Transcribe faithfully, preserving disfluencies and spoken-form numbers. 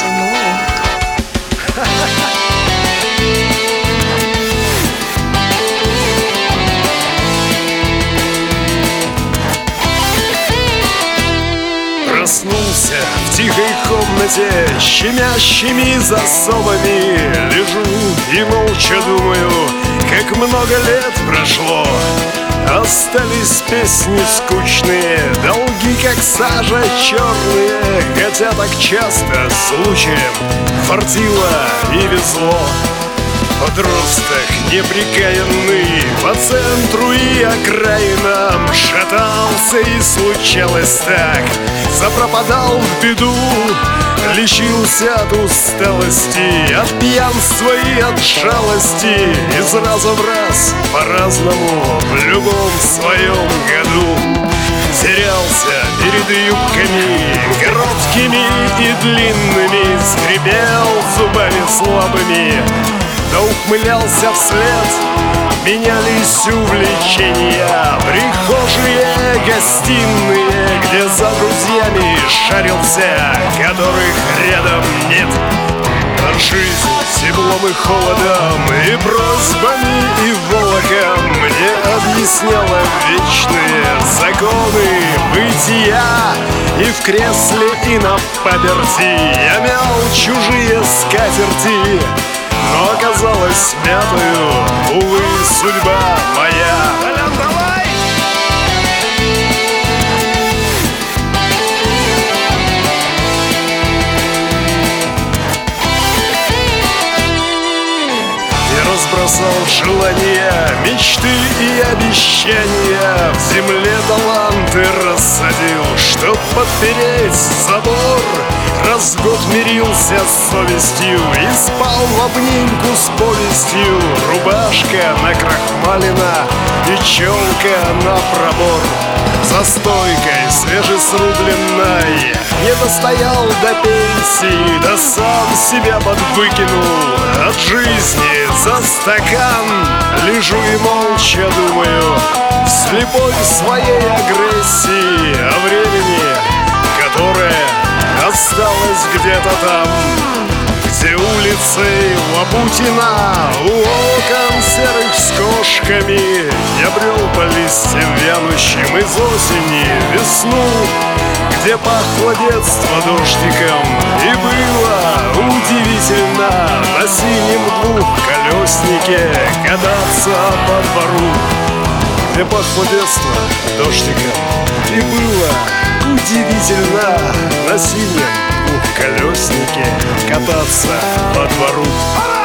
Проснулся в тихой комнате, щемящими засовами. Лежу и молча думаю, как много лет прошло. Остались песни скучные, долги как сажа черные. Хотя так часто случаем фартило и везло. Подросток неприкаянный по центру и окраинам шатался, и случалось так, запропадал в беду. Лечился от усталости, от пьянства и от жалости, из раза в раз по-разному в любом своем году. Терялся перед юбками короткими и длинными, скрипел зубами слабыми, да ухмылялся вслед. Менялись увлечения, прихожие, гостиные, где за друзьями шарился, которых рядом нет. А жизнь теплом и холодом, и просьбами, и волоком мне объясняла вечные законы бытия. И в кресле, и на паперти я мял чужие скатерти, но оказалась мятою, увы, судьба моя. Толян, давай! Я разбросал желания, мечты и обещания, в земле таланты рассадил, чтоб подпереть забор. Раз в год мирился с совестью и спал в обнимку с повестью. Рубашка накрахмалена и челка на пробор. За стойкой свежесрубленной не достоял до пенсии, да сам себя подвыкинул от жизни за стакан. Лежу и молча думаю, слепой в своей агрессии, о времени, которое осталось где-то там, где улицей Лабутина у окон серых с кошками я брел по листьям вянущим из осени весну, где пахло детство дождиком и было удивительно на синем двухколеснике кататься по двору. Где пахло детство дождиком и было удивительно на синем двухколеснике кататься по двору.